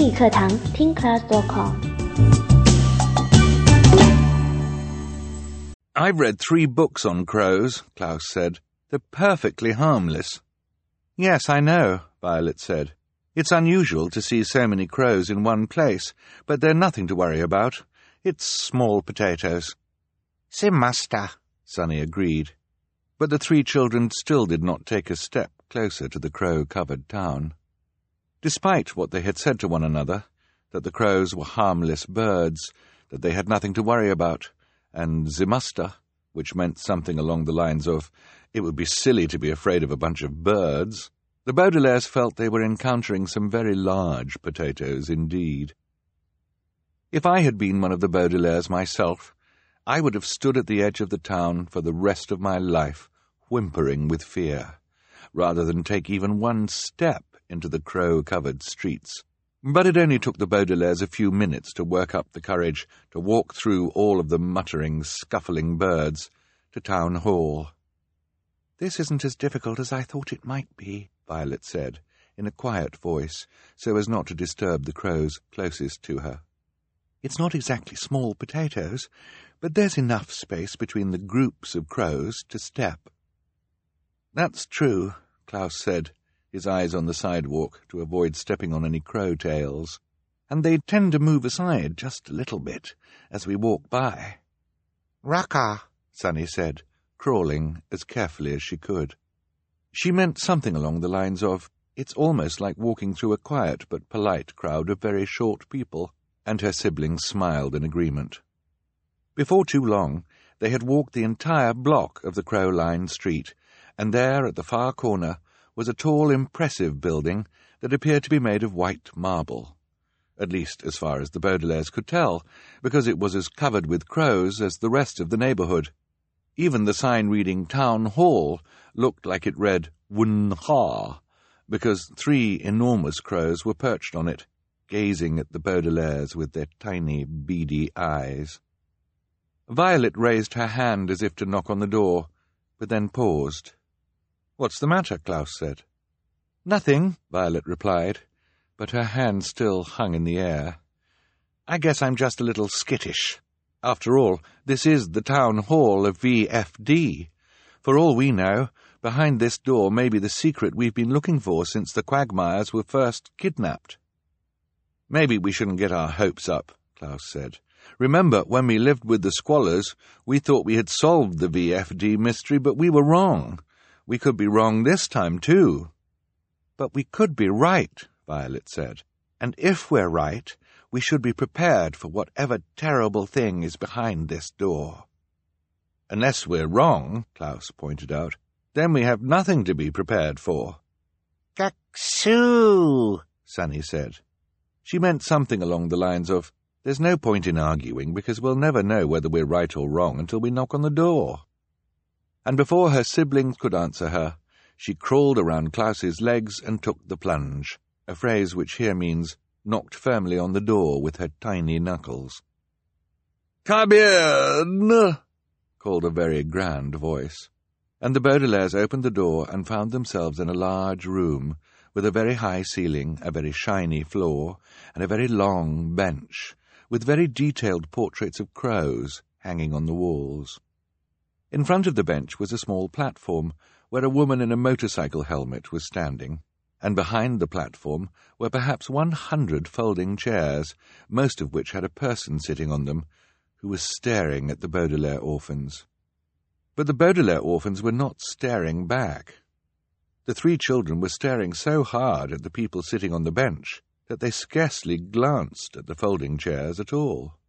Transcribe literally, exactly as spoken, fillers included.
英语课堂听 class dot com。 I've read three books on crows, Klaus said. They're perfectly harmless. Yes, I know, Violet said. It's unusual to see so many crows in one place, but they're nothing to worry about. It's small potatoes. Zimasta, Sunny agreed. But the three children still did not take a step closer to the crow-covered town. Despite what they had said to one another, that the crows were harmless birds, that they had nothing to worry about, and Zimasta, which meant something along the lines of, it would be silly to be afraid of a bunch of birds, the Baudelaires felt they were encountering some very large potatoes indeed. If I had been one of the Baudelaires myself, I would have stood at the edge of the town for the rest of my life, whimpering with fear, rather than take even one step into the crow-covered streets. But it only took the Baudelaires a few minutes to work up the courage to walk through all of the muttering, scuffling birds to Town Hall. "This isn't as difficult as I thought it might be," Violet said, in a quiet voice, so as not to disturb the crows closest to her. "It's not exactly small potatoes, but there's enough space between the groups of crows to step." "That's true," Klaus said, his eyes on the sidewalk to avoid stepping on any crow tails. "And they tend to move aside just a little bit as we walk by." Raka, Sunny said, crawling as carefully as she could. She meant something along the lines of, "It's almost like walking through a quiet but polite crowd of very short people," and her siblings smiled in agreement. Before too long, they had walked the entire block of the crow-lined street, and there at the far corner was a tall, impressive building that appeared to be made of white marble, at least as far as the Baudelaires could tell, because it was as covered with crows as the rest of the neighbourhood. Even the sign reading Town Hall looked like it read Wun-Ha, because three enormous crows were perched on it, gazing at the Baudelaires with their tiny, beady eyes. Violet raised her hand as if to knock on the door, but then paused. "What's the matter?" Klaus said. "Nothing," Violet replied, but her hand still hung in the air. "I guess I'm just a little skittish. After all, this is the town hall of V F D. For all we know, behind this door may be the secret we've been looking for since the Quagmires were first kidnapped." "Maybe we shouldn't get our hopes up," Klaus said. "Remember, when we lived with the Squallers, we thought we had solved the V F D mystery, but we were wrong. We could be wrong this time, too." "But we could be right," Violet said. "And if we're right, we should be prepared for whatever terrible thing is behind this door." "Unless we're wrong," Klaus pointed out, "then we have nothing to be prepared for." Kaksu, Sunny said. She meant something along the lines of, "There's no point in arguing, because we'll never know whether we're right or wrong until we knock on the door." And before her siblings could answer her, she crawled around Klaus's legs and took the plunge, a phrase which here means knocked firmly on the door with her tiny knuckles. "Come in!" called a very grand voice, and the Baudelaires opened the door and found themselves in a large room with a very high ceiling, a very shiny floor, and a very long bench, with very detailed portraits of crows hanging on the walls. In front of the bench was a small platform, where a woman in a motorcycle helmet was standing, and behind the platform were perhaps one hundred folding chairs, most of which had a person sitting on them, who was staring at the Baudelaire orphans. But the Baudelaire orphans were not staring back. The three children were staring so hard at the people sitting on the bench that they scarcely glanced at the folding chairs at all.